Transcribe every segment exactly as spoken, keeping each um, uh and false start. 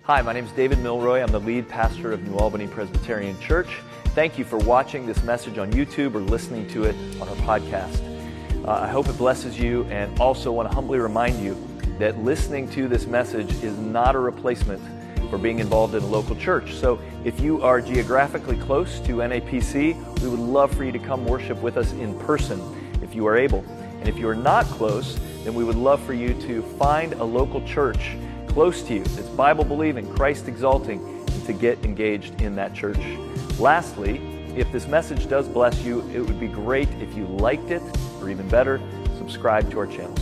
Hi, my name is David Milroy. I'm the lead pastor of New Albany Presbyterian Church. Thank you for watching this message on YouTube or listening to it on our podcast. Uh, I hope it blesses you, and also want to humbly remind you that listening to this message is not a replacement for being involved in a local church. So if you are geographically close to N A P C, we would love for you to come worship with us in person if you are able. And if you are not close, then we would love for you to find a local church close to you that's Bible-believing, Christ-exalting, and to get engaged in that church. Lastly, if this message does bless you, it would be great if you liked it, or even better, subscribe to our channel.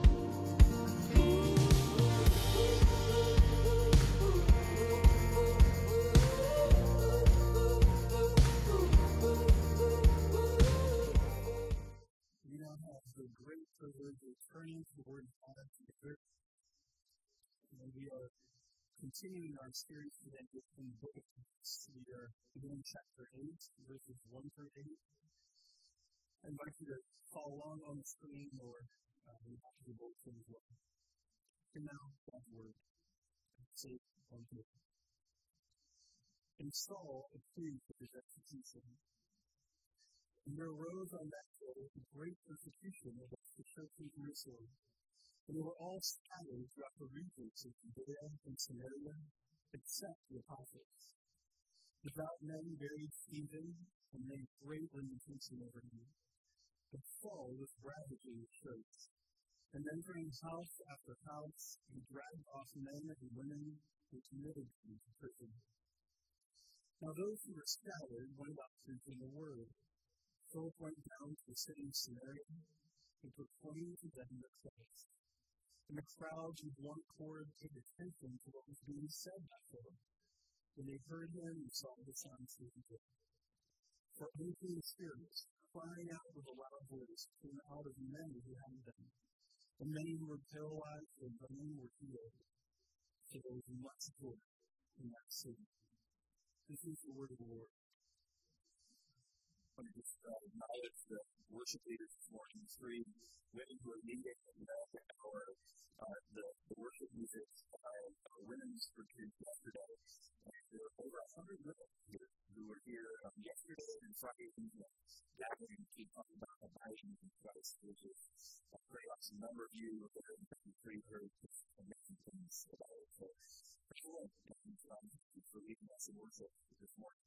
We now have the great privilege of turning to the Word of God together. And we are continuing our series today in the book of Acts. We are beginning chapter eight, verses one through eight. I invite you to follow along on the screen or uh, in the bulletin as well. And now, God's Word. Acts eight, one through eight. And Saul approved of his execution. And there arose on that day a great persecution against the church in Jerusalem. And they were all scattered throughout the regions of Judea and Samaria, except the apostles. Devout men buried Stephen, and made great lamentation over him. But Saul was ravaging the church, and entering house after house, he dragged off men and women and committed them to prison. Now those who were scattered went about preaching the word. Philip went down to the city of Samaria and proclaimed to them the Christ. And the crowds with one accord paid attention to what was being said by Philip, when they heard him and saw the signs that he did. For unclean spirits, crying out with a loud voice, came out of many who had them, and many who were paralyzed or lame were healed. So there was much joy in that city. This is the word of the Lord. I want to just uh, acknowledge the worship leaders this morning, three women who are leading in the hour, uh, the, the worship music, uh, our women's retreat yesterday. And there were over a hundred women here who were here um, yesterday and Friday evening, gathering to talk about abiding in Christ, which is a pretty awesome. A number of you that are in pretty heard just amazing things about it. So, and um, thank you for leading us in worship this morning.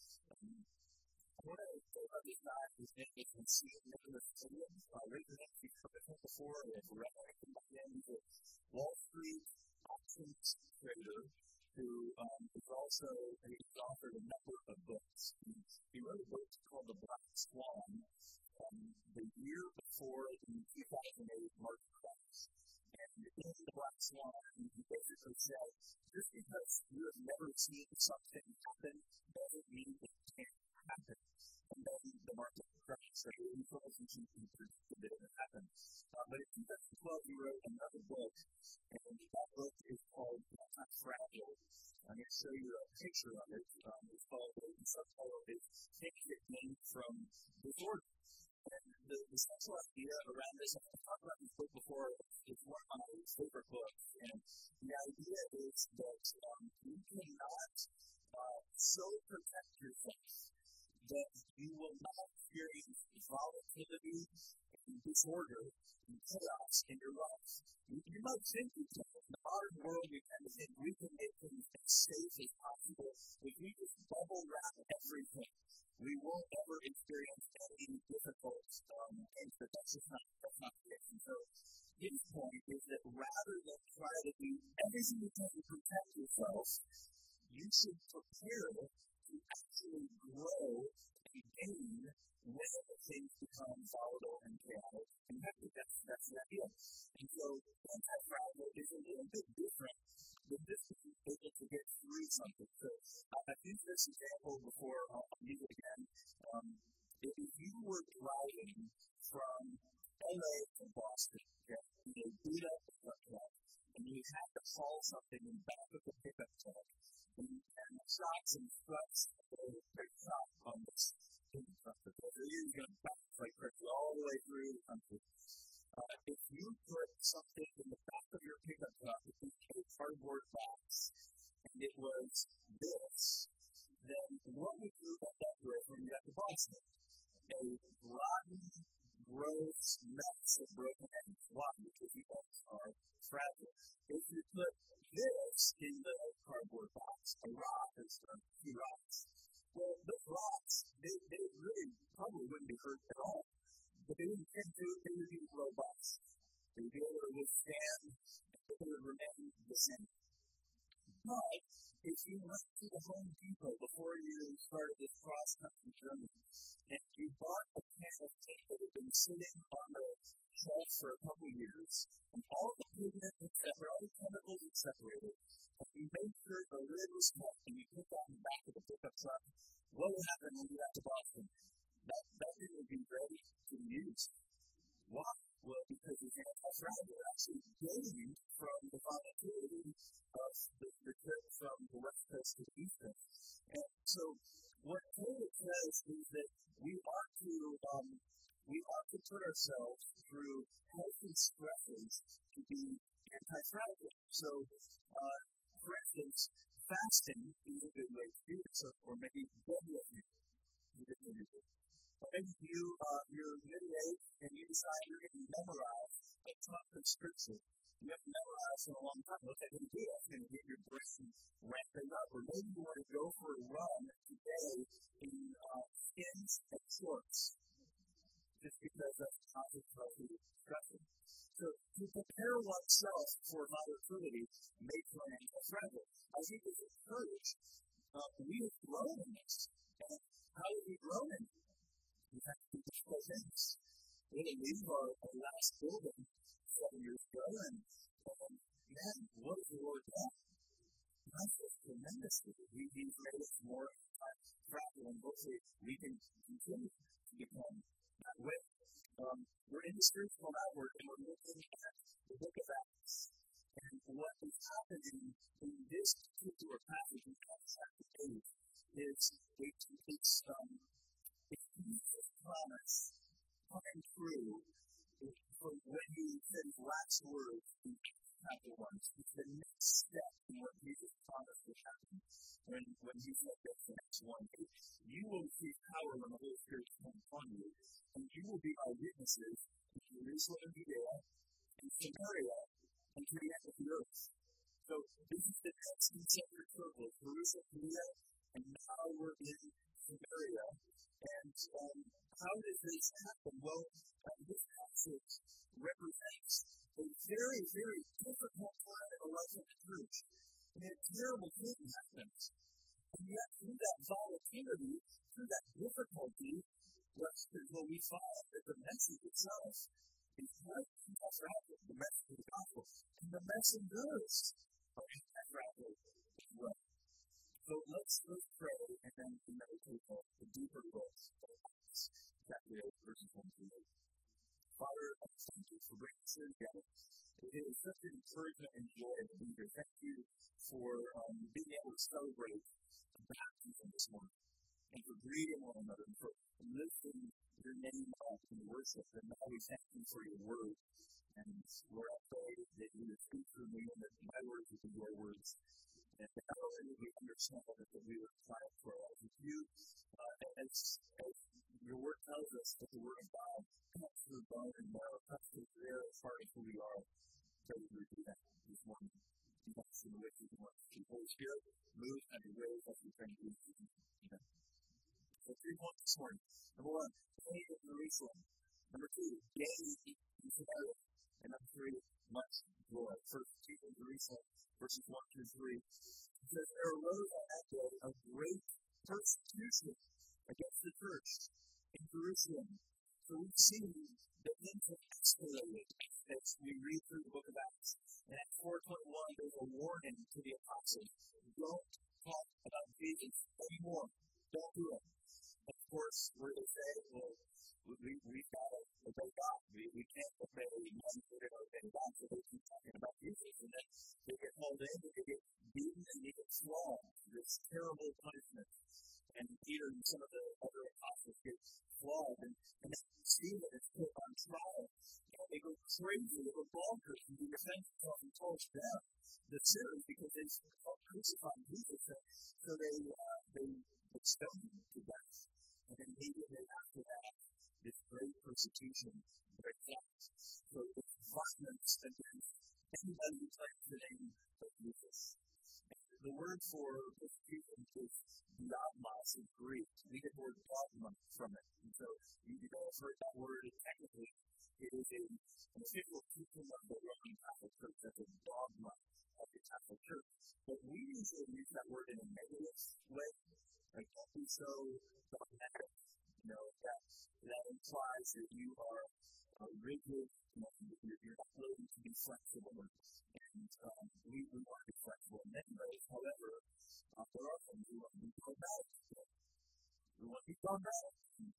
Um, I want to say about this guy whose name is Nassim Nicholas William. Uh, raise your hand if you've heard of him before, or have read anything about him. He's a Wall Street options trader who um, is also, he's authored a number of books. He, he wrote a book called The Black Swan um, the year before the two thousand eight market crash. And in The Black Swan, he basically said, just because you have never seen something happen doesn't mean it can't happen. And then the market crashed. So he wasn't predicted that it would happen. Uh, but in two thousand twelve, he wrote another book, and that book is called Anti-Fragile. I'm going to show you a picture of it. Um, it's called, the subtitle is Take It Name from Disorder. And the, the central idea around this, I've talked about this book before, it's one of my favorite books. And the idea is that um, you cannot uh, so protect yourself that you will not experience volatility and disorder and chaos in your life. You, you might think you can. In the modern world, we tend to think we can make things as safe as possible. If we just bubble wrap everything, we won't ever experience any difficult um, things, but that's just not, that's not the case. And so his point is that rather than try to do everything you can to protect yourself, you should prepare to actually grow and gain when things become volatile and chaotic. And that's, that's the idea. And so anti-fragile is a little bit different than this being able to get through something. So uh, I've used this example before, I'll use it again. Um, if you were driving from L A to Boston, okay, and you beat up the pickup truck, and you had to haul something in the back of the pickup truck, and, and the shocks and struts were pretty tough on this pickup truck, because you're going to back like crazy all the way through the country. Uh, if you put something in the back of your pickup truck, if you take a cardboard box, it was this, then what would you end up with when you got to Boston? A rotten, gross mess of broken eggs. Why? Because you guys are fragile. If you put this in the cardboard box, a rock is a few rocks. Well, those rocks, they, they really probably wouldn't be hurt at all. But they wouldn't tend to, they would be robust. They would be able to withstand, and they would remain the same. But if you went to the Home Depot before you started this cross-country journey, and you bought a can of paint that had been sitting on the shelf for a couple years, and all the pigment had separated, all the chemicals had separated, and you made sure the lid was cut, and you put that in the back of the pickup truck, what would happen when you got to Boston? That, that thing would be ready to be used. Why? Well, because the anti-fragile actually gained from the volatility of the, the trip from the west coast to the east coast. And so, what David says is that we ought to um, we ought to put ourselves through healthy stresses to be anti-fragile. So, uh, for instance, fasting is a good way to do this, or maybe deadlifting is a good way to do it. Or maybe you, uh, you're middle-aged and you decide you're going to memorize a ton of scripture. You haven't memorized in a long time. What's that going to do? That's going to get your brain ramping up. Or maybe you want to go for a run today in uh, skins and shorts, just because that's the topic of the discussion. So to prepare oneself for volatility makes one anti-fragile. I think as a church, uh, we have grown in this. And how have we grown in it? We have to do difficult things. We had to leave our, our last building seven years ago, and, and man, what has the Lord done? Not just tremendously. He, he's made us more fragile, and hopefully we can continue to become that way. Um, we're in the spiritual outward, and we're looking at the book of Acts. And what is happening in this particular passage in Acts chapter eight is it, it's um, it's Jesus' promise coming through from when he said his last words in chapter one. It's the next step in what Jesus promised would happen when, when he said this in Acts one. You will receive power when the Holy Spirit comes upon you, and you will be my witnesses in Jerusalem and Judea, in Samaria, and to the end of the earth. So this is the next concentric circle, Jerusalem, Judea, and now we're in Samaria. And um, how does this happen? Well, uh, this passage represents a very, very difficult time in the life of the church. And a terrible thing happens. And yet, through that volatility, through that difficulty, what we find that the message itself is quite anti-fragile, the message of the gospel. And the messengers are anti-fragile as well. So let's, let's pray and then meditate on the deeper roots of Acts chapter eight, verses one through eight. Father, I thank you for bringing us here together. It is such an encouragement and joy to be here. Thank you for um, being able to celebrate the baptism this morning, and for greeting one another, and for lifting your name up in worship. And now we thank you for your word. And Lord, I pray that you would speak through me, and that my words would be your words. And not only would we understand it, but we would apply it for our lives. If you, uh, as, as your word tells us that the word of God cuts through bone and marrow, cuts through the very heart of who we are, pray that we would do that this morning. You want to see the way you want to see. Holy Spirit, move and your ways as we pray in Jesus' name. Amen. So three points this morning. Number one, gain in Jerusalem. Number two, gain in Samaria. And number three, much joy. First, gain in Jerusalem, verses one through three. It says, there arose on that day a great persecution against the church in Jerusalem. So we see that things have escalated as we read through the book of Acts. In Acts four twenty-one, there's a warning to the apostles. Don't talk about Jesus anymore. Don't do it. Of course, where they say, well, we, we've got to obey God. We, we can't obey man, we're going to obey God. So they keep talking about Jesus. And then they get hauled in, they get beaten, and they get flogged. This terrible punishment. And Peter and some of the other apostles get flogged. And, and then Stephen is put on trial. And they go crazy, they go bonkers, and they defend themselves and toss down the sinners because they crucify find Jesus. So they, uh, they, they stoned him to death. And then immediately after that, this great persecution breaks out. So it's violence against anybody who claims the name of Jesus. The word for persecution is diagmos in Greek. We get the word dogma from it. And so you may have heard that word, and technically it is a, an official teaching of the Roman Catholic Church as a dogma of the Catholic Church. But we usually use that word in a negative way. Like, don't be so dogmatic. You know, that, that implies that you are uh, rigid, you know, you're, you're not willing to be flexible. And um, we, we want to be flexible in many ways. However, uh, there are things we want to be dogmatic. We want to be dogmatic.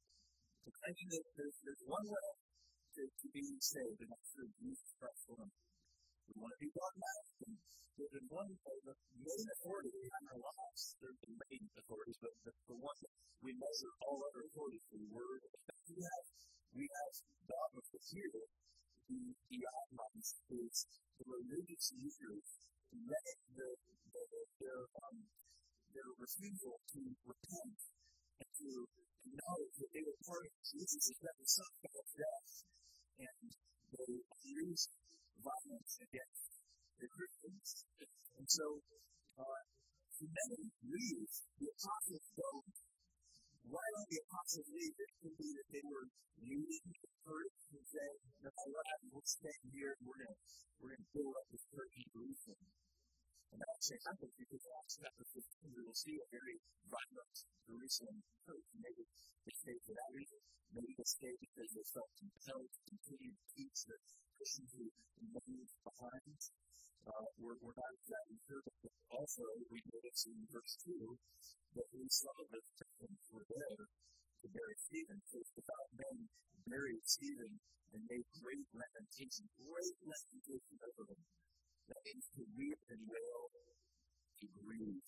I mean, there's, there's one way to, to be saved, and that's through Jesus Christ alone. We want to be dogmatic. And there's one of the main authority in our lives. There's the main authorities, but the, the one that we measure all other authorities, the word that we have, we have dogma for here. The diagmos is the religious leaders letting the, the, their, um, their refusal to repent and to acknowledge that they were part of Jesus' that was something of death, and they used violence against the Christians. And so, uh, to many leave, the apostles don't. Why don't the apostles leave? It could be that they were leading the church and saying, no matter what happens, we'll stay here and we're going we're gonna build up this church in Jerusalem. And that actually happens because in Acts chapter fifteen, we will see a very violent Jerusalem church. Maybe they stayed for that reason. Maybe they stayed because they felt compelled to continue to teach the Christians who remained behind. Uh, we're, we're not exactly sure, but also we notice in verse two that some of the Christians were there to bury Stephen. So it's about men buried Stephen and made great lamentation, great lamentation over him. That means to weep and wail, to grieve.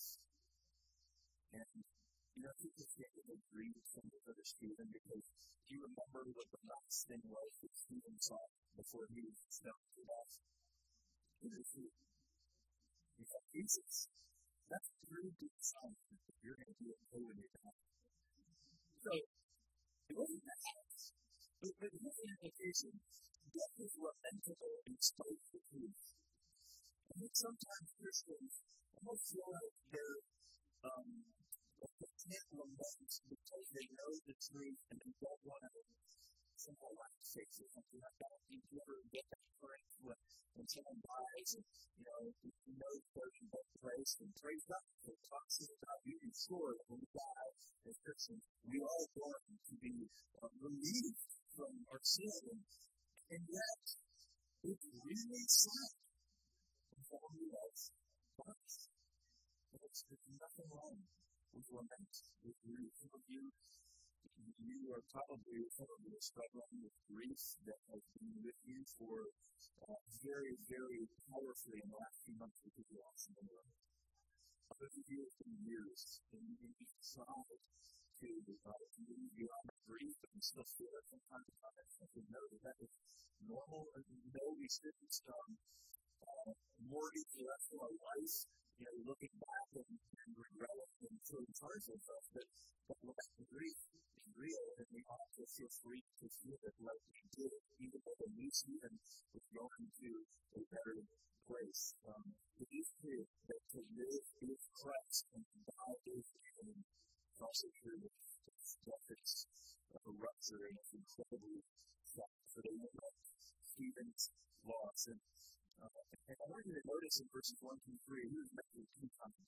And, you know, it's interesting that they grieved some of Stephen, because do you remember what the last thing was that Stephen saw before he was stoned to death? It was who? You have Jesus. That's a really big sign that you're going to be okay when you're done. So, it wasn't that house. But here's the implication. Death is lamentable in spite of the truth. And then sometimes Christians almost feel like they're, um, like they can't lament because they know the truth and they don't want to somehow like face or something like that. You ever get that current when, when someone dies and, you know, you know the person that prays and prays up and talks about you and sure that when we die as Christians, we are going to be uh, relieved from our sin. And, and yet, it's really sad. All he was, but there's nothing wrong with lament, with grief. Some of you, you are probably some of you are struggling with grief that has been with you for uh, very, very powerfully in the last few months because you lost someone. Others of you have been years, and you've tried to uh, move beyond grief, but you still feel it from time to time. I think know that that is normal, and no, we shouldn't um, Uh, mortgage the rest of our life, you know, looking back and, and regret and feeling sorry for ourselves. But, but when the grief is real, and we ought to feel free to feel that like we did, even though the new season was going to a better place. Um, it is true that to live is Christ and to die is gain. It's also true that death is a rupture and it's incredibly sad. So they won't let Stephen's loss. And Uh, and I want you to notice in verses one through three, he was mentioned two times.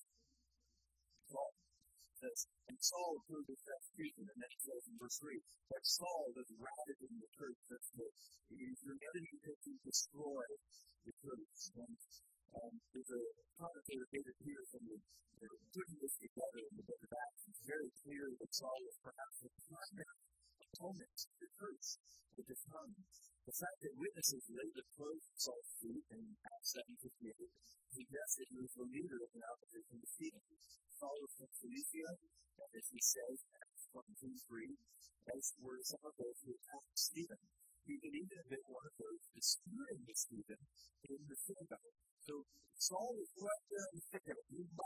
Saul says, and Saul approved his execution, and then he says in verse three, but Saul was ravaging the church. That's the, he's the enemy to destroy the church. And um, there's a commentator, David Peterson, who they're putting this together in the book of Acts. It's very clear that Saul was perhaps the primary opponent to the church at this time. The fact that witnesses later closed Saul's feet in Acts seven fifty-eight suggests that he was the leader of the opposition to Stephen. Saul was from Cilicia, and as he says in Acts twenty-two three, as were some of those who attacked Stephen. He could even have been one of those disputing with Stephen in the synagogue. So Saul was right there in the thick of it. He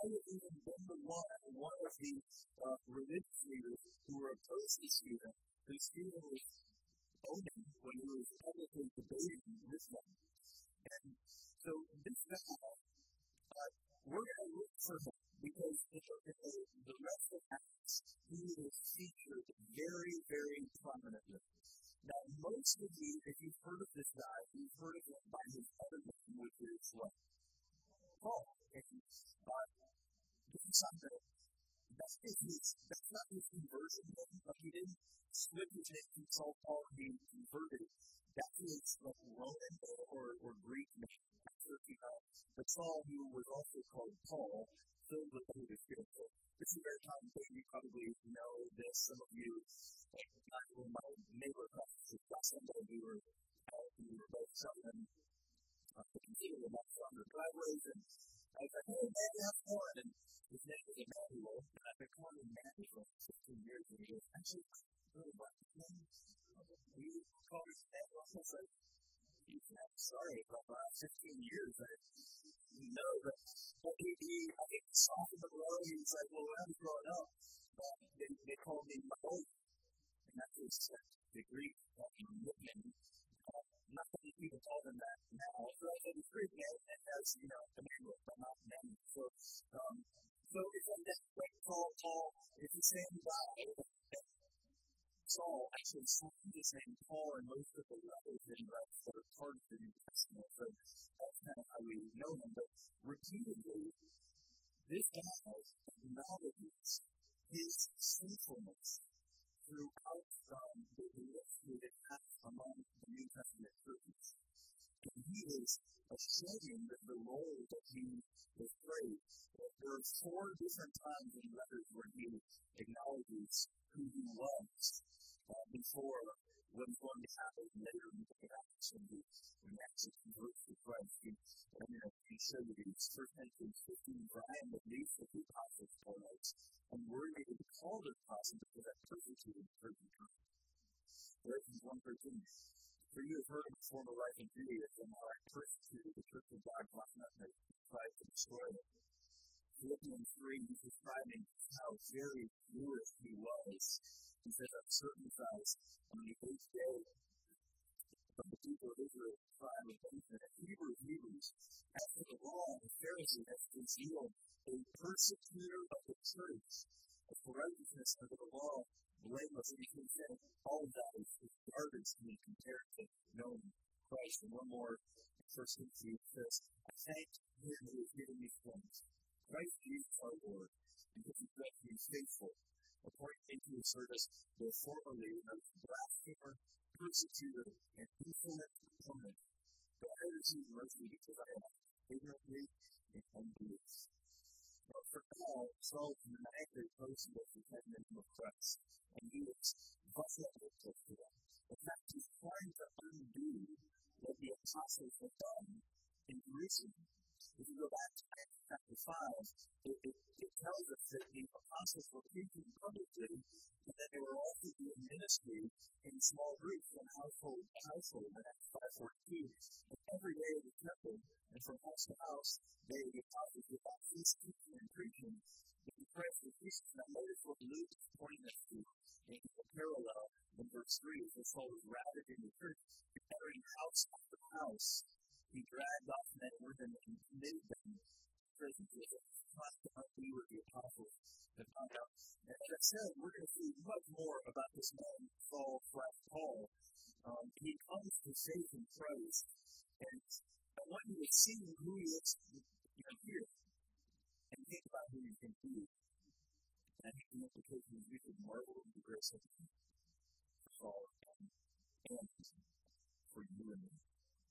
look for him because in the, in the, the rest of Acts, he is featured very, very prominently. Now, most of you, if you've heard of this guy, you've heard of him by his other name, which is what? Paul. And uh, this is something that's his, that's not his conversion name, but he didn't switch his name from Saul Paul, he converted. That's his like, Roman name or, or Greek name. But Saul, who was also called Paul, filled with the Holy Spirit. So this is a very common thing. You probably know this. Some of you, like my neighbor across last Sunday, we were out, we were both selling uh, the computer about on the driveways, and I was like, hey, man, have fun. And his name is Emmanuel, and I've been calling him Emmanuel for fifteen years, and he goes, actually, I really like his name. We call him Emmanuel. I was like, I'm sorry, but for fifteen years, I know that he, he, I think, saw him in the road. He was like, well, when I was growing up, uh, they, they called me Maol, and that was uh, the Greek nickname. Uh, not many people call him that now. So I said, it's Greek name, and as you know, Emmanuel, but not Emmanuel. So, um, so it's like that, like Paul, Paul, it's the same guy. Saul actually signed his name Paul in most of the letters in the that are part of the New Testament. So that's kind of how we know him. But repeatedly, this guy acknowledges his sinfulness throughout um, the history that happens among the New Testament churches. And he is ashamed of the role that he has played. There are four different times in letters where he acknowledges who he was. Uh, before what was going to happen later in the Acts, when he, when he actually converts to Christ, he, and, you know, he showed that he was first Corinthians fifteen, for I am the least of the apostles, Paul writes, and worthy to be called an apostle because I persecuted the church of Christ. Galatians one thirteen, for you have heard of the former life in Judaism, how I persecuted the church of God, not that I tried to destroy it. Philippians three, he's describing how very Jewish he was. He says, I'm circumcised on the eighth day from the people of Israel, tribe of Benjamin, and Hebrew of Hebrews. As for the law, the Pharisee, as for zeal, a persecutor of the church, as for righteousness under the law, blameless. And you can say, all of that is, is garbage to me compared to knowing Christ. And one more, First Timothy says, I thank him who has given me strength. Christ Jesus our Lord, because he has been faithful. According to his service, though formerly a blasphemer, persecutor, and insolent opponent, but I receive mercy because I am ignorantly and unbelief. But for now, Saul maniacally posted as the name of Christ, and he is violently opposed to them. In fact, he's trying to undo what the apostles have done in Jerusalem. If you go back to Acts chapter five, it, it, it tells us that the apostles were preaching publicly, and that they were also doing ministry in small groups from household to household. In Acts five forty-two, and every day in the temple, and from house to house, they, the apostles, were baptized, teaching and preaching in Christ with Jesus. Now notice what Luke is pointing us to in the parallel in verse three, as Saul was ravaging the church, entering house after house. He dragged off men and women and committed them to prison. He was trying to undo what the apostles had found out. And as I said, we're going to see much more about this man, Saul slash Paul. Um, he comes to faith in Christ. And I want you to see who he is, you know, here. And think about who he can be. And I think the implication is we should marvel at the grace of Saul and, and for you and me.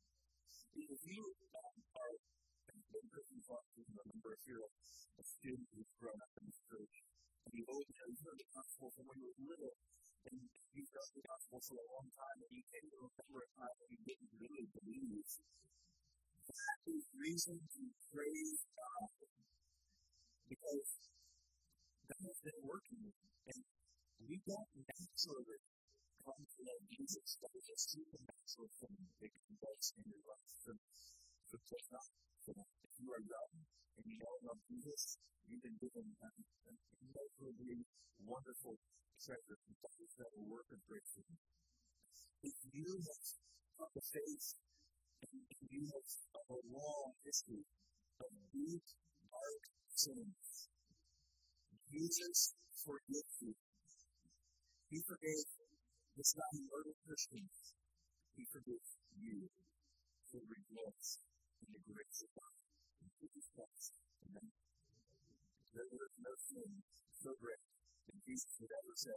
If you um, are a person who is a member here, a student who's grown up in this church, and you've always heard the gospel from when you were little, and you've heard the gospel for a long time, and you can't remember a time when you didn't really believe, that is reason to praise God. Because God has been working, and we don't naturally come to know Jesus. That is a supernatural thing that can does in your life. So, so take not for that. If you are young and you don't love Jesus, you've been given an immeasurably wonderful treasure from God that will work and break for you. If you have come to faith and you have a long history of deep, dark sins. Jesus forgives you. He forgave this guy who murdered Christians. He forgives you. So rejoice in the grace of God. In Jesus Christ. Amen. There is no sin so great that Jesus would ever say,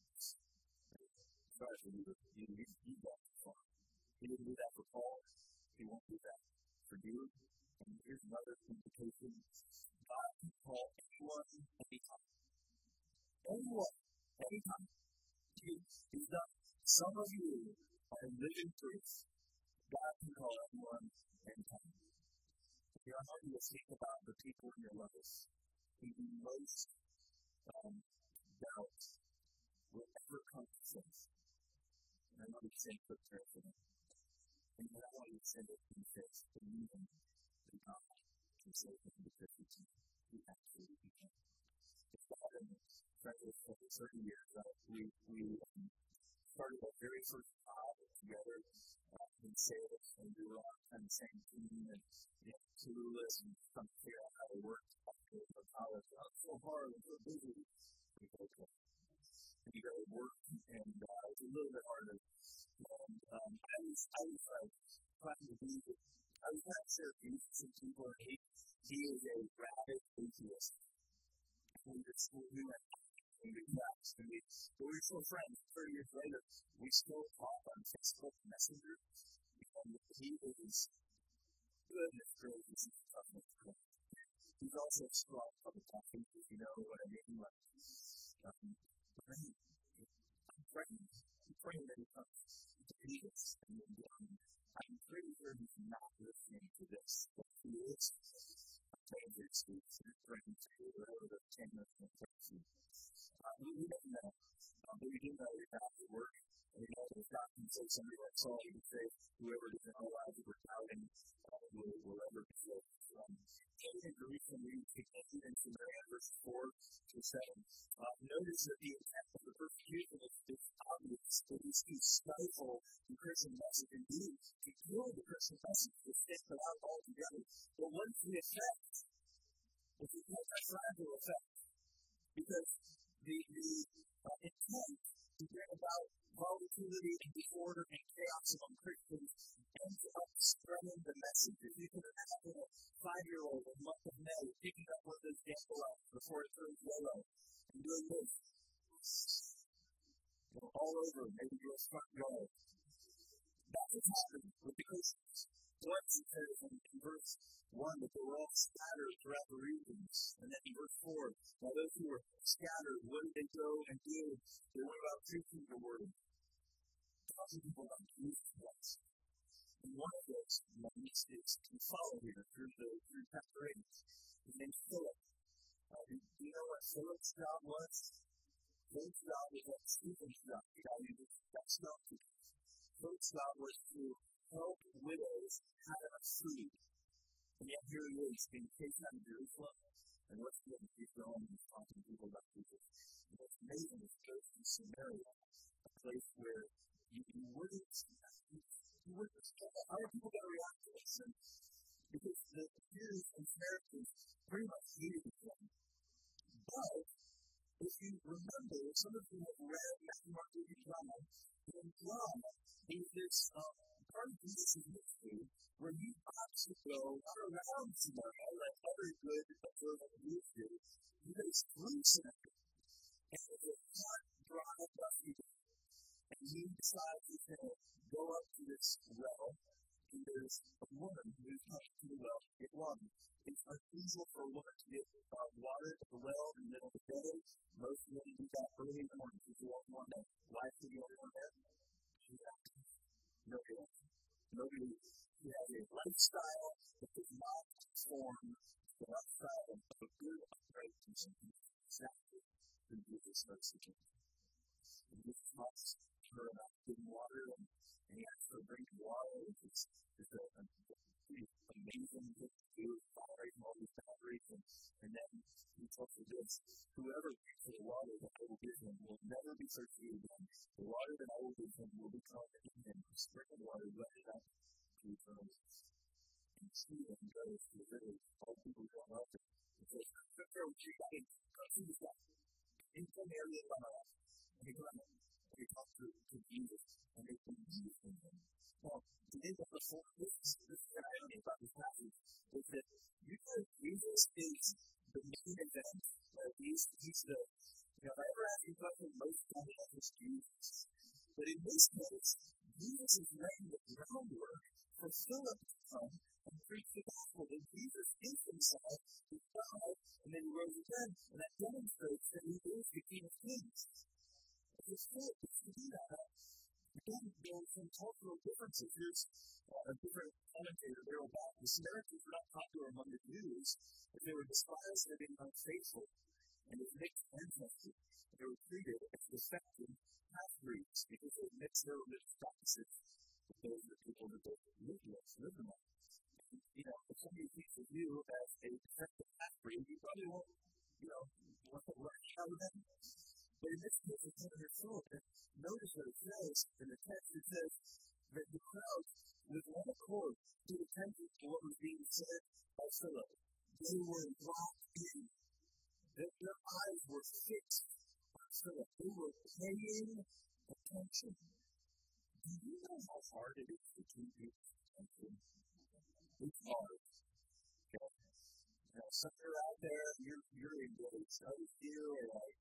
sorry for you, you didn't do that for Paul. He didn't do that for Paul. He won't do that for you. And here's another implication. God can call anyone, anytime. Anyone, anytime. He's done. Some of you are living proof. God can call anyone, anytime. If you're hard to think about the people in your life who you most um, doubt will ever come to faith. And I want you to say a quick prayer for them. And then I want you to send it in faith, believing that God can save them because He can. He absolutely can. It's God in friendship for thirty years. Uh, we we um, started our very first job together uh, in sales, and we were on kind of the same team and you know, clueless and trying to figure out how to work after college. Oh, it's so hard, I'm so busy. We both got and you got to work, and uh, it was a little bit harder. And um, I was I was like trying to be. I was trying to share views with some people, and he he is a rabid atheist. And we just we went. And we text, and we, we were still friends. Thirty years later, we still talk on Facebook Messenger, and he is goodness gracious. He's also a strong public talking, if you know what I mean. Like, um, praying. I'm praying. I'm praying that he comes to lead us. And um, I'm pretty sure he's not listening to this, but he is. I'm praying for his speech. I'm praying to whatever the ten minutes will take you. Uh, we, we didn't know, um, but we do know we have to work, and we know that if God can say somebody like Saul, he can say whoever is in our lives that we're doubting uh, will, will ever be saved. Um, in Jerusalem, we continue in Samaria, verse four to seven. Uh, notice that the intent of the persecution is, is obvious. It is to stifle the Christian message, indeed, to kill the Christian message, to stick it out altogether. But what's the effect? It's because that's not the effect. Because the, the uh, intent to bring about volatility and disorder and chaos among Christians ends up spreading the message. If you can imagine a five-year-old in the month of May picking up one of those gamble ups before it turns yellow and doing this, you know, all over, maybe your front yard. That's what's happening with the Christians. Once it says in, in verse one that they were all scattered throughout the regions. And then in verse four, now those who were scattered, what did they go and do? They went about preaching the word. Talking people about Jesus Christ. And one of those names is can follow here through the through chapter eight. His name's Philip. Uh, do, do you know what Philip's job was? Philip's job was like Stephen's job. You know, he was that's not Philip's job was to help widows have food. And yet here he is being taken out of Jerusalem. And what's the other he's going and talking to people about Jesus. And what's amazing is he goes to Samaria, a place where you, you wouldn't, you wouldn't expect that. How are people going to react to this? And because the Jews and Samaritans pretty much hated each other. But if you remember, some of you have read Matthew, Mark, Luke, and John, in John, is this um, part of Jesus' ministry where he opts to go not around Samaria like every good observant Jews do. He goes through Samaria. And it's a hot, dry, dusty day. And he decides he's going to go up to this well. And there's a woman who's coming to the well to get water. It's unusual for a woman to get uh, water at the well in the middle of the day. Most women do that early in the morning. She's the only one there. Wife is the only one there. She's out. Nobody else. Nobody. She has a lifestyle that does not conform to the lifestyle of a good, upright person. Exactly who Jesus knows the king. And Jesus talks to her about getting water, and, and he asks her to bring water, which is, is a, a pretty amazing thing to do, tolerating all these boundaries. And, and then he tells her this: whoever drinks the water that I will give him will never be thirsty again. The water that I will give him will become in him a spring of water running up to eternal life. And Stephen goes to the village, all people go up and says, to Jesus, and they believe in him. Now, today, the before this is the irony about this passage is that usually Jesus is the main event. Right? He's, he's the, you know, if I ever ask you a question, most of the time it's Jesus. But in this case, Jesus is laying the groundwork for Philip to come and preach the gospel. That Jesus is himself, he died, and then he rose again, and that demonstrates that he is the King of Kings. It's Philip gets to do that. Again, there are some cultural differences. Here's uh, a different commentator there about the Samaritans were not popular among the Jews, but they were despised for being unfaithful and with mixed ancestry. They were treated as defective half-breeds because they mixed their religious practices with those of the people that they lived with, lived among. And, you know, if somebody thinks of you as a defective half-breed, you probably won't, you know, want to learn how to them. But in this case, it's under Philip. And notice what it says in the text. It says that the crowd, with one accord, paid attention to what was being said by Philip. They were locked in. Their, their eyes were fixed on Philip. They were paying attention. Do you know how hard it is to keep people's attention? It's hard. Okay. Now, some are out there, you're, you're engaged. Others you are like,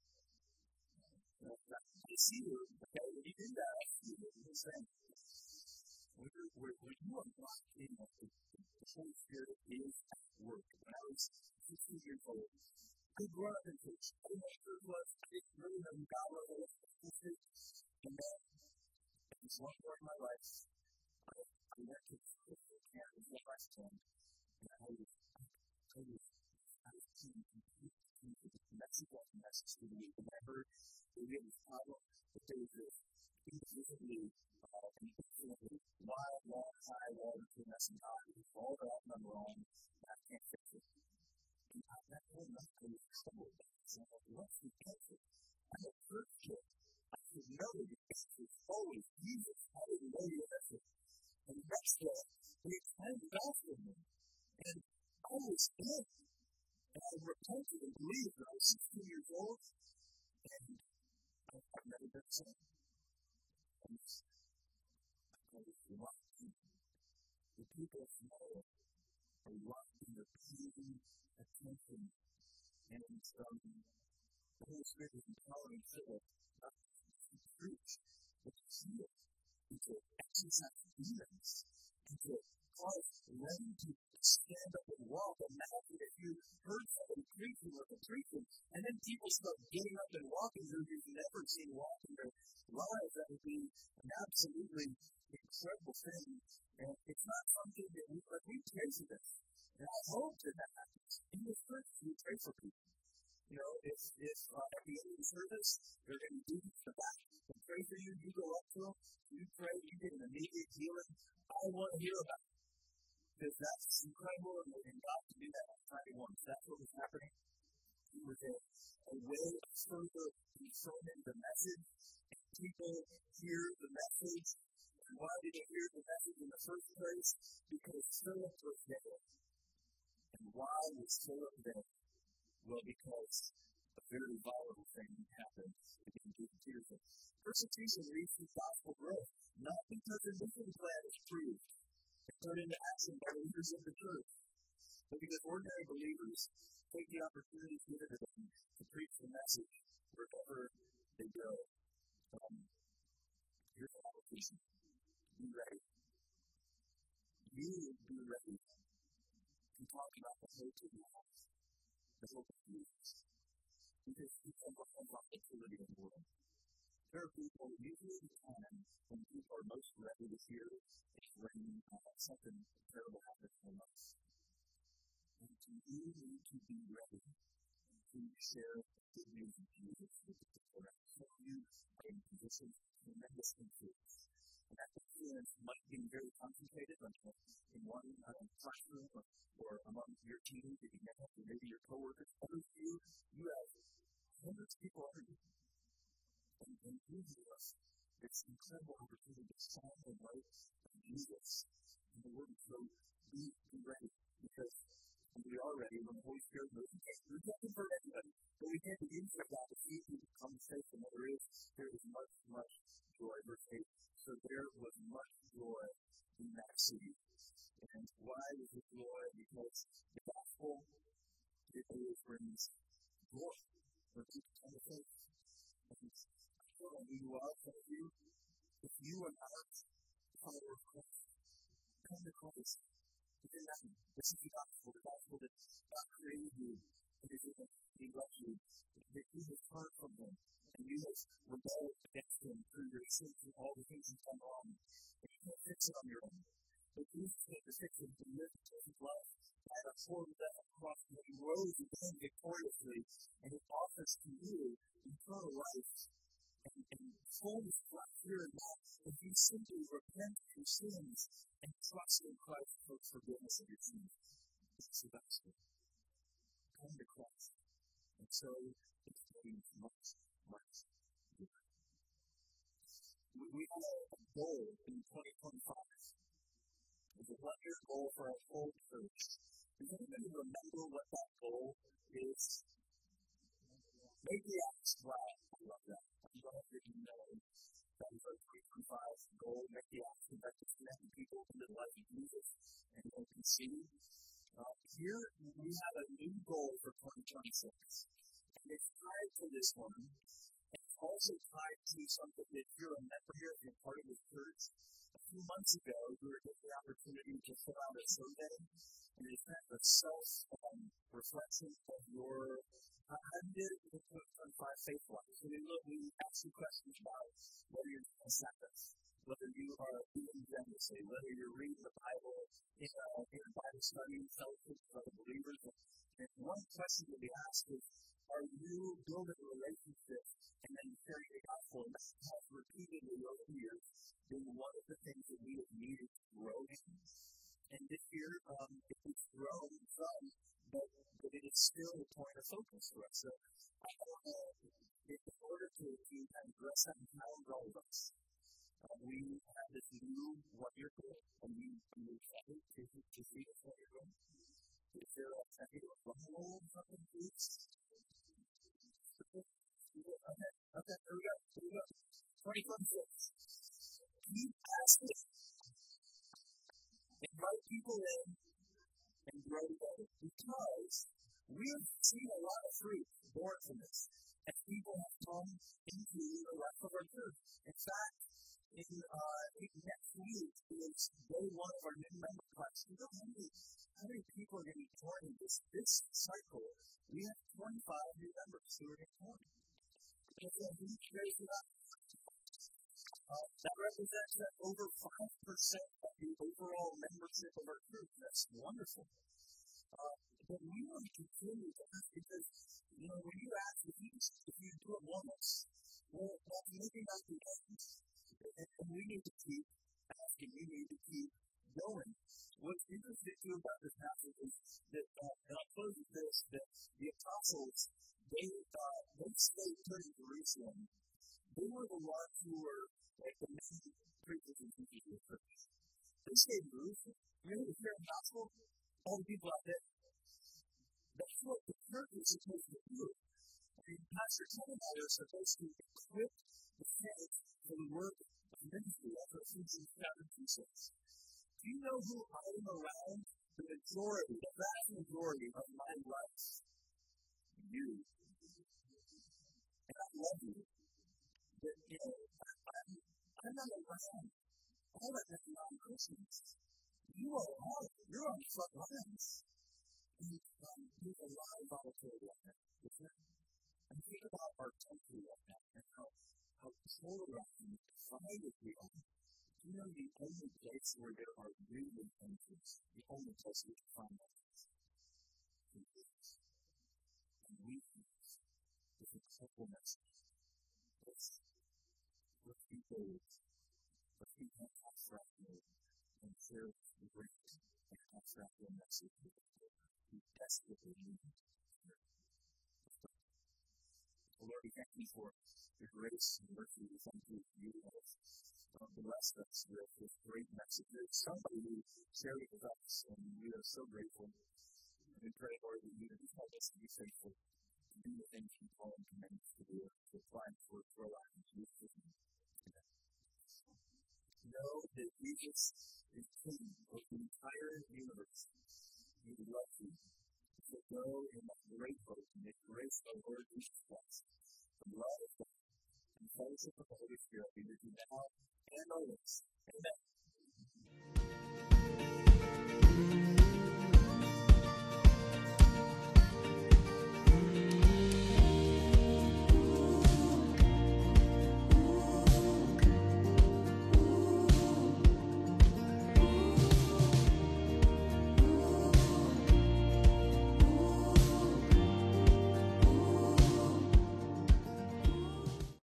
I see you, okay? When you do that, I see you. It's the same. When, when, when you are locked in, the, the Holy Spirit is at work. When I was fifteen years old, I grew up in church. I didn't know what church was. I didn't really know who God was. I wasn't interested. And then, at this one point in my life, I, I went to church and it was my last time. And I was, I was, I was teaching Mexico and Mexico. And I heard that we had this problem, that there was this invisibly, uh, infinitely wide, long, high wall between us and God. It was all out and I'm wrong, and I can't fix it. And I, that whole night I was troubled. So I'm like, what's the answer? I'm a church kid. I should know the answer is always Jesus. I didn't know the answer. And the next day, he explained it out for me. And I was in. And I repented and believed that I was sixteen years old. And I've never been the same. And I was locked in. The people of Samaria are locked in their paying attention. And um, the Holy Spirit is empowering Philip not to preach, but to heal, and to exercise demons, and to cause them to stand up and walk. Imagine if you heard somebody preaching or preaching, and then people start getting up and walking who you've never seen walk in their lives. That would be an absolutely incredible thing. And it's not something that we, like, we pray for this. And I hope that that happens. In the church, we pray for people. You know, if, if uh, at the end of the service, they're going to do the back and pray for you, you go up to them, you pray, you get an immediate healing. I want to hear about it. Because that's incredible, and God can do that on Friday mornings. That's what was happening. It was a, a way of further confirming the message. And people hear the message. And why did they hear the message in the first place? Because Philip was there. And why was Philip there? Well, because a very volatile thing happened in Peter's. Persecution leads to gospel growth, not because the mission plan is proved and put into action by leaders of the church, but because ordinary believers take the opportunity given to them to preach the message wherever they go. Um, here's an application. Be ready. You be ready to talk about the hope of life, the hope of Jesus. Because it's a lot of opportunity in the world. There are people, usually the time when people are most ready to hear is when uh, something terrible happens in us. And you need to be ready to share the good news of Jesus with the people around you. So you are in a position of tremendous influence. And that influence might be very concentrated, like in one uh, classroom or, or among your team that you have, or maybe your coworkers. Others of you, you have hundreds of people under you. And, and usually us, it's an incredible opportunity to shine the light of Jesus in the world. So be, be ready, because when we are ready, when the Holy Spirit moves, we can't convert anybody, but we can't begin to that to see through the conversation that there is, there is much, much joy. Verse this. It didn't happen. This is the gospel. The gospel that God created you, and He loves you, that you have turned from Him, and you have rebelled against Him through your sins and all the things you've done wrong. And you can't fix it on your own. But Jesus came to fix it, to live to His life, died a horrible death on the cross, and He rose again victoriously, and He offers to you eternal life and, and fullness of life here and now. If you simply repent of your sins and trust in Christ for forgiveness of your sins, this is the gospel. Come to Christ. And so, it's getting much, much deeper. We, we have a goal in twenty twenty-five. It's a one-year goal for our whole church. Does anybody remember what that goal is? Maybe ask why. I love that. I love that you know that is our twenty twenty-five goal. Maybe ask about to connect people into the life of Jesus and they can see. Uh, here, we have a new goal for twenty twenty-six. And it's tied to this one. And it's also tied to something that if you're a member here, if you're part of this church. A few months ago, we were given the opportunity to fill out a survey, and it's kind of a self-reflection um, of your, uh, how you did in the twenty twenty-five faith life. So we look, we ask you questions about whether you're doing Sabbath, whether you are doing generously, whether you're reading the Bible in a, in a Bible study, fellowship with other believers. And one question that we ask is, are you building a relationship and then sharing the gospel? And that has repeatedly over the years been one of the things that we have needed to grow in. And this year, um, it's grown some, but, but it is still a point of focus for us. So, uh, in order to, to kind of address that and challenge all of us, uh, we have this new one-year goal. And we are excited to, to see this one-year goal. Is there a second or one goal or something, please? Okay, okay, there we go. There we go. twenty twenty-six. Keep asking. Invite people in and grow together. Because we have seen a lot of fruit born from this. And people have come into the life of our church. In fact, in, uh, in next week is day one of our new member class. You know how many, how many people are going to be joining this, this cycle? We have twenty-five new members who are going to join. And then we raise it up. Uh, that represents that over five percent of the overall membership of our church. That's wonderful. Uh, but we want to continue to ask because, you know, when you ask, if you, if you do it once, well, that's maybe not the end. And, and we need to keep asking. We need to keep going. What's interesting too about this passage is that, uh, and I'll close with this, that the apostles, they, uh, they stayed put in Jerusalem. They were the ones who were like the main preachers and teachers of the church. They stayed in Jerusalem. You know, if you're in the gospel, all the people out there, that's what the church is supposed to do. I mean, Pastor Ken and I are supposed to equip the saints for the work of ministry. That's what Ephesians chapter two says. Do you know who I am around? The majority, the vast majority of my life. You. And I love you. But, you know, I'm, I'm not around all of the non-Christians. You are on. You're on the front lines. And um, there's a lot of volatility on that, isn't there? And think about our country right now and how, how polarized and divided we are. You know, the only place where there are really answers, the only place we can find answers, is and we is a simple message. It's let's be bold, let's be abstract and share the great and abstract message with the world. We desperately need to hear. Lord, we thank you for your grace and mercy. We thank you for you have uh, blessed us with this great message. There's somebody who shared it with us, and we are so grateful. And we pray, Lord, that you would help us to be faithful, to do the things you call and command us to do, to apply for for our life in Jesus' name. Know that Jesus is King of the entire universe. He loves you. So go in that great hope and the grace of our Lord Jesus Christ, the love of God, and the fellowship of the Holy Spirit be with you now and always. Amen.